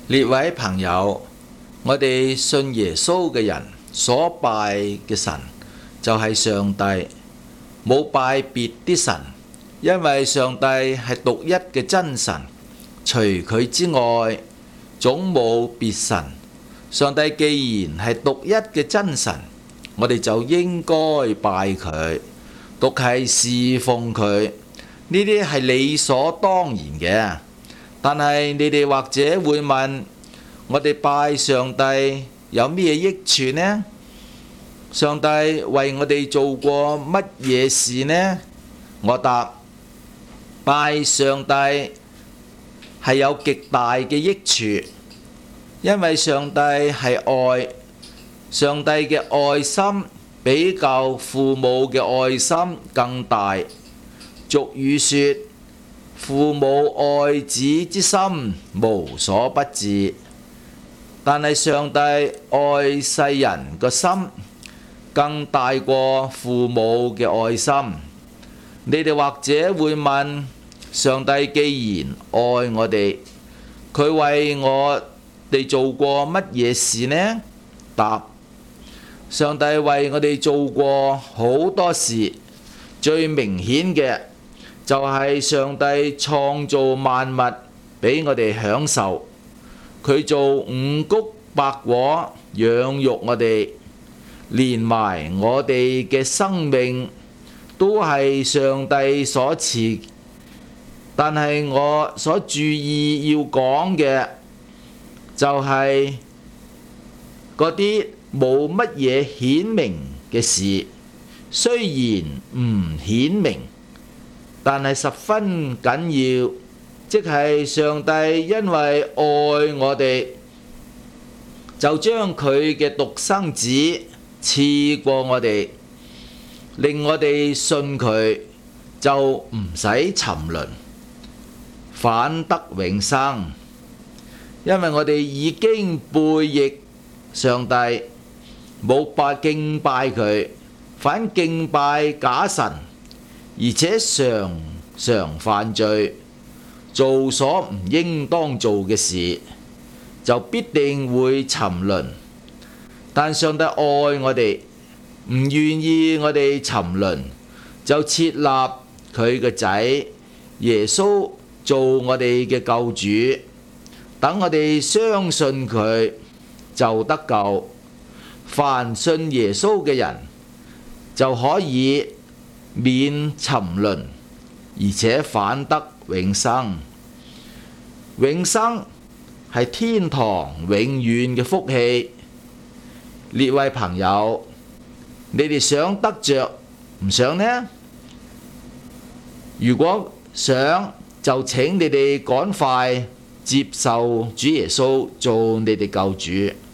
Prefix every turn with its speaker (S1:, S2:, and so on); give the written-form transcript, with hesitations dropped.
S1: 列位朋友，我哋信耶穌嘅人所拜嘅神就係上帝，冇拜別啲神，因為上帝係獨一嘅真神，除佢之外總冇別神。上帝既然係獨一嘅真神，我哋就應該拜佢，獨係侍奉佢，呢啲係理所當然嘅。但係你哋或者會問，我哋拜上帝有咩益處呢？上帝為我哋做過乜嘢事呢？我答，拜上帝係有極大嘅益處，因為上帝係愛，上帝嘅愛心比較父母嘅愛心更大。俗語說，父母愛子之心無所不至，但係上帝愛世人個心更大過父母嘅愛心。你哋或者會問，上帝既然愛我哋，佢為我哋做過乜嘢事呢？答：上帝為我哋做過好多事，最明顯嘅就係上帝創造萬物俾我哋享受，佢做五穀百果養育我哋，連埋我哋嘅生命都係上帝所賜。但係我所注意要講嘅就係嗰啲冇乜嘢顯明嘅事，雖然唔顯明，但係十分緊要，即係上帝因為愛我哋，就將佢嘅獨生子賜過我哋，令我哋信佢就唔使沉淪，反得永生。因為我哋已經背逆上帝，冇敬拜佢，反敬拜假神，而且常常犯罪，做所唔應當做嘅事，就必定會沉淪。但上帝愛我哋，唔願意我哋沉淪，就設立佢嘅仔耶穌做我哋嘅救主，等我哋相信佢就得救。凡信耶穌嘅人就可以免沉淪，而且反得永生。永生係天堂永遠嘅福氣。列位朋友，你哋想得着唔想呢？如果想，就請你哋趕快接受主耶穌做你哋救主。